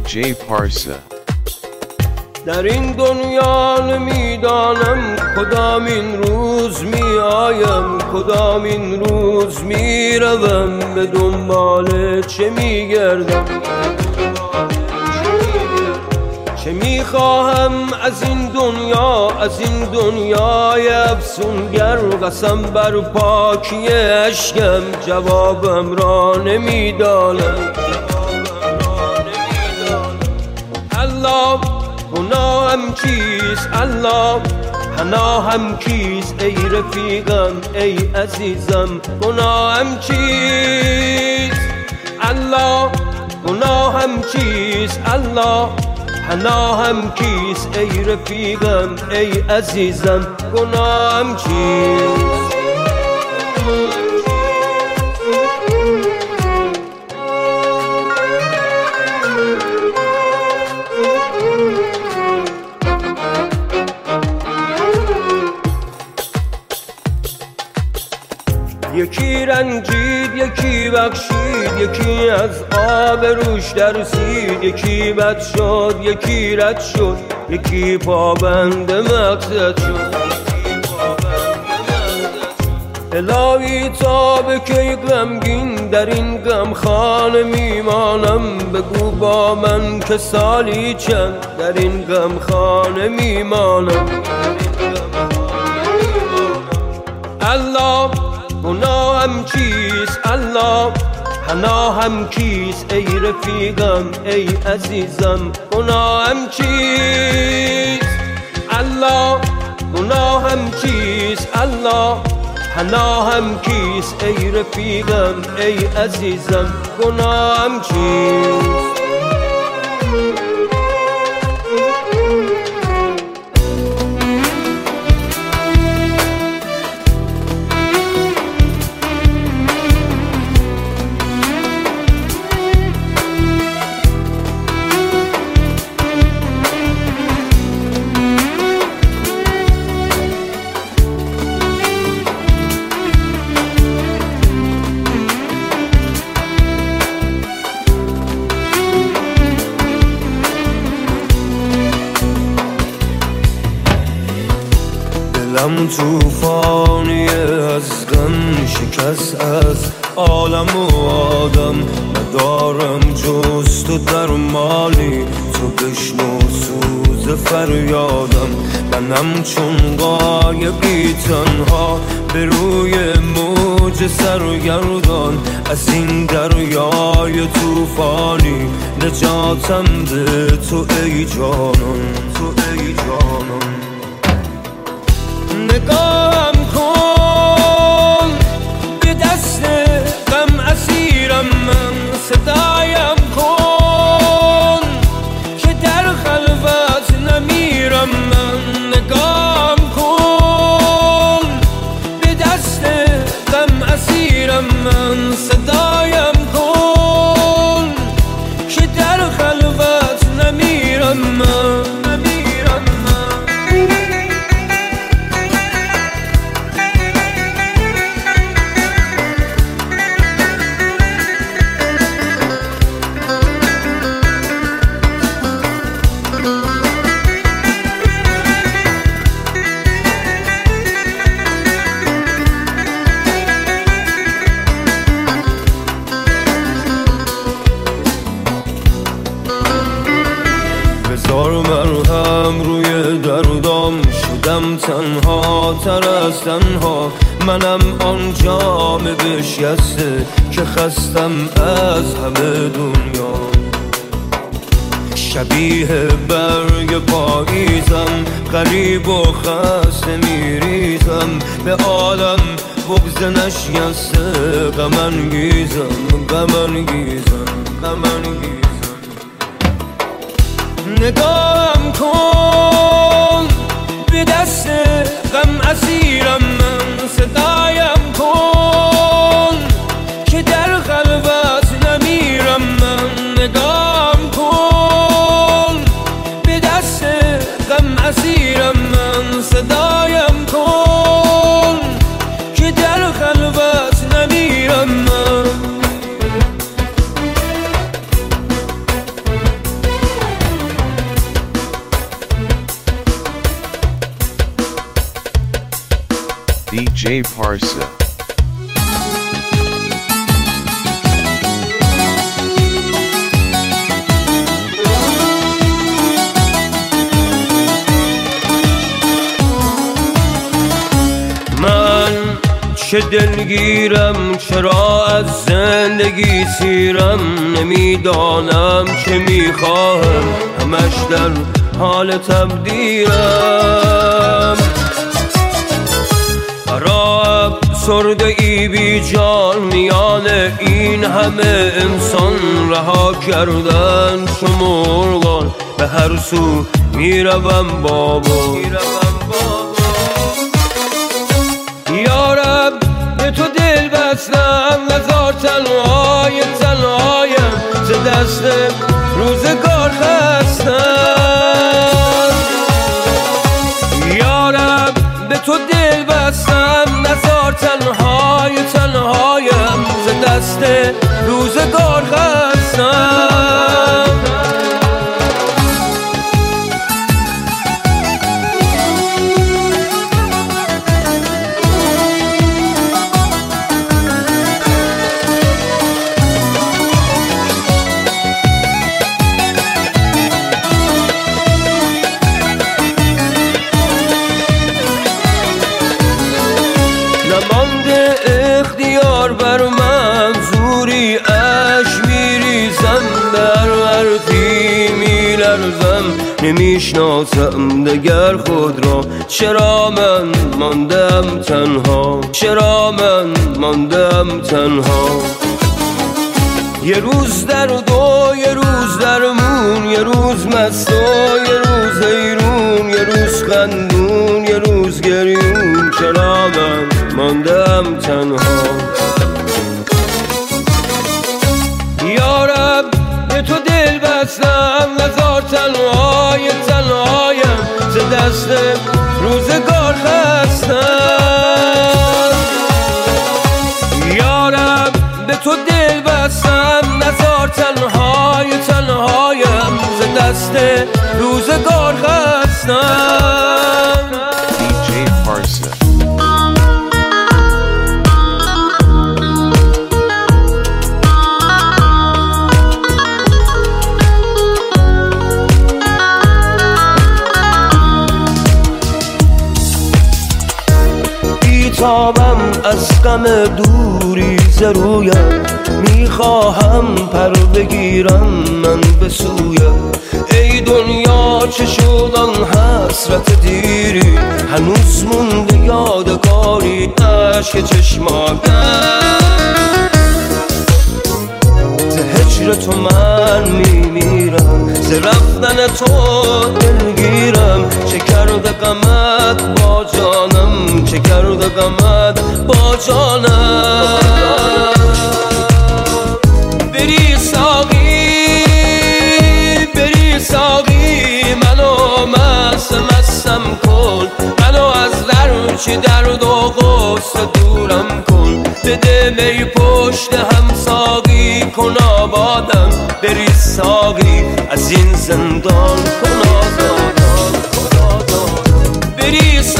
DJ Parsa. در این دنیا نمیدانم کدام این روز می آیم، کدام این روز می روم، به دنبال چه می گردم، چه می خواهم از این دنیا، از این دنیای افسونگر. قسم بر پاکی اشکم جوابم را نمیدانم. الله گناهم چیست، الله پناهم کیست، ای رفیقم ای عزیزم گناهم چیست. الله گناهم چیست، الله پناهم کیست، ای رفیقم ای عزیزم گناهم چیست. یکی رنجید یکی بخشید، یکی از آب روش درسید، یکی بد شد یکی رد شد، یکی پابند مقصد شد. الهی تا به کی غمگین در این غم خانه میمانم، بگو با من که سالی چند در این غم خانه میمانم. الله گناهم چیست، الله پناهم کیست، ای رفیقم ای عزیزم گناهم چیست. الله گناهم چیست، الله پناهم کیست، ای رفیقم ای عزیزم گناهم چیست. دلم توفانی از غم شکست، از عالم و آدم ندارم جز تو درمانی، تو بشنو سوز فریادم. منم چون غایبی تنها به روی موج سرگردان، از این دریای توفانی نجاتم ده تو ای جانان، تو ای جانان. نگاهم کن به دست غم اسیرم من، صدایم کن که در خلوت نمیرم من. نگاهم کن به دست غم اسیرم من، صدایم کن که در خلوت نمیرم من. بذار مرهم روی دردام، شدم تنها تر از تنها. منم آن جام بشکسته که خستم از همه دنیا. شبیه برگ پاییزم، غریب و خسته میریزم، به عالم بغض نشکسته غم انگیزم، غم انگیزم، غم انگیزم. نگاهم کن به دست غم اسیرم من، صدایم کن که در خلوت نمیرم من. نگاهم کن به دست غم اسیرم من، صدایم کن که در خلوت نمیرم من. DJ Parsa. چه دلگیرم چرا از زندگی سیرم نمیدانم چه میخواهم همش در حال تبدیلم برای افسرده ای بی جان میان این همه انسان رها کردن چو مرغان به هر سو میروم بابا یارب به تو دل بستم نزار تنهای تنهایم ز دست روزگار خستم یارب به تو دل بستم نزار تنهای تنهایم ز دست روزگار خستم اختیار بر منظوری اش میریزم در ورقی میلرزم نمیشناسم دگر خود را چرا من ماندم تنها چرا من ماندم تنها یه روز درد و یه روز درمون یه روز مست و یه روز حیرون یه روز خندون یه روز گریون چرا من ماندم تنها یارب به تو دل بستم نزار تنهای تنهایم ز دست روزگار خستم یارب به تو دل بستم نزار تنهای تنهایم ز دست روزگار خستم DJ Parsa. بیتابم از غم دوری ز رویم میخواهم پر بگیرم من به سویم ای دنیا چه شد آن حسرت دیری هنوز مونده یادگاری اشک چشمانم ز هجر تو من میمیرم ز رفتن تو دلگیرم چه کرده غمت با جانم چه کرده غمت با جانم بری ساقی منو مستم کن منو از هرچی درد و غصه دورم کن بده می پشت هم ساقی کن آبادم بری ساقی از این زندان کن آزادم بری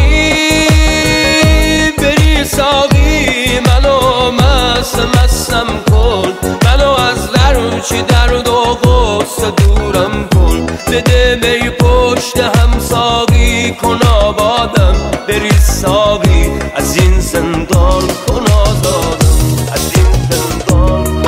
ساقی منو مستم کن منو از هرچی درد و غصه دورم کن بده می پشت هم ساقی کن آبادم بری ساقی از این زندان کن آزادم از این زندان کن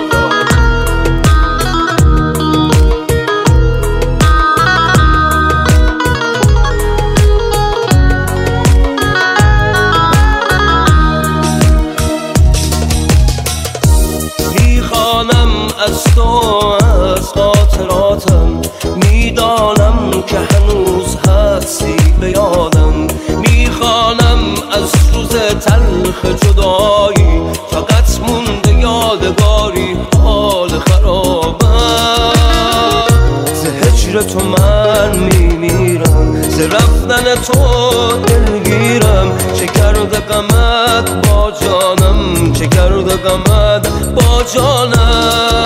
از تو از خاطراتم میدانم که هنوز هستی به یادم میخوانم از روز تلخ جدایی فقط مونده یادگاری حال خرابم ز هجر تو من میمیرم ز رفتن تو دلگیرم چه کرده غمت با جانم چه کرده غمت با جانم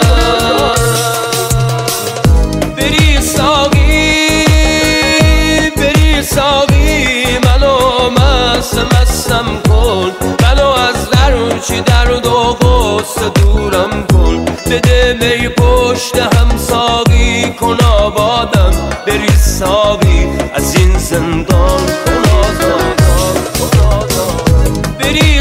بری ساقی منو مستم مستم کن منو از درچی درد و غصه دورم کن بده می پشت هم ساقی کن آبادم بری ساقی از این زندان کن آزادم بری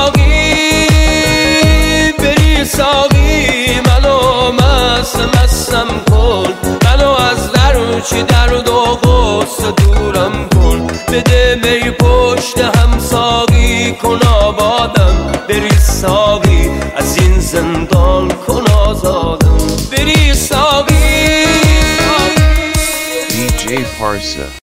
ساقی منو مستم کن منو از درچی درد و غصه دورم کن بده می پشت هم ساقی کن آبادم بری ساقی از این زندان کن آزادم بری ساقی DJ Parsa.